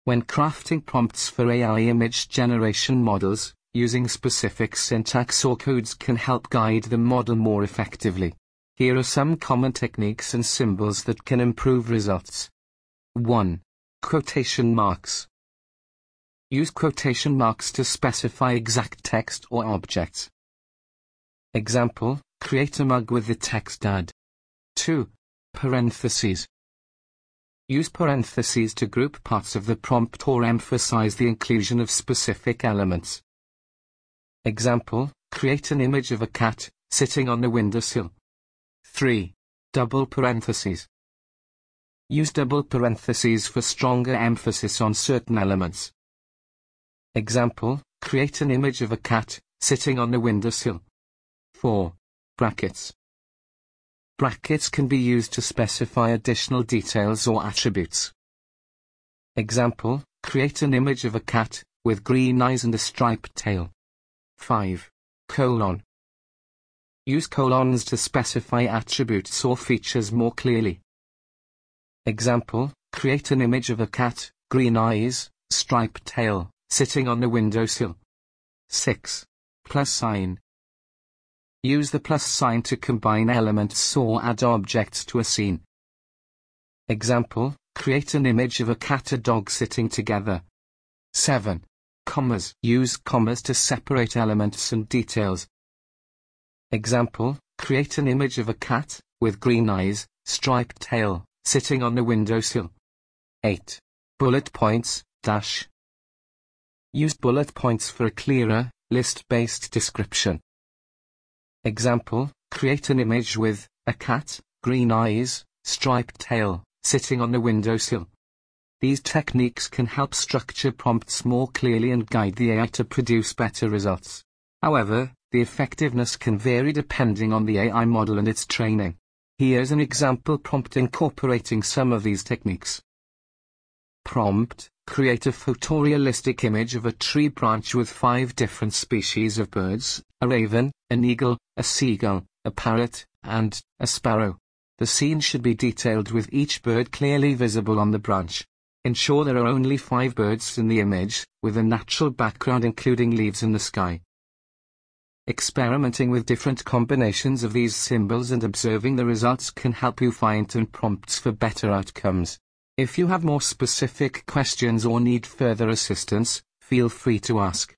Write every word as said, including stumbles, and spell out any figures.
When crafting prompts for A I image generation models, using specific syntax or codes can help guide the model more effectively. Here are some common techniques and symbols that can improve results. one. Quotation marks. Use quotation marks to specify exact text or objects. Example, create a mug with the text add. two. Parentheses. Use parentheses to group parts of the prompt or emphasize the inclusion of specific elements. Example, create an image of a cat sitting on the windowsill. three. Double parentheses. Use double parentheses for stronger emphasis on certain elements. Example, create an image of a cat sitting on the windowsill. four. Brackets. Brackets can be used to specify additional details or attributes. Example, create an image of a cat with green eyes and a striped tail. five. Colon. Use colons to specify attributes or features more clearly. Example, create an image of a cat, green eyes, striped tail, sitting on the windowsill. six. Plus sign. Use the plus sign to combine elements or add objects to a scene. Example, create an image of a cat and dog sitting together. seven. Commas. Use commas to separate elements and details. Example, create an image of a cat, with green eyes, striped tail, sitting on the windowsill. eight. Bullet points, dash. Use bullet points for a clearer, list-based description. Example, create an image with a cat, green eyes, striped tail, sitting on the windowsill. These techniques can help structure prompts more clearly and guide the A I to produce better results. However, the effectiveness can vary depending on the A I model and its training. Here's an example prompt incorporating some of these techniques. Prompt, create a photorealistic image of a tree branch with five different species of birds, a raven, an eagle, a seagull, a parrot, and a sparrow. The scene should be detailed with each bird clearly visible on the branch. Ensure there are only five birds in the image, with a natural background including leaves in the sky. Experimenting with different combinations of these symbols and observing the results can help you fine-tune prompts for better outcomes. If you have more specific questions or need further assistance, feel free to ask.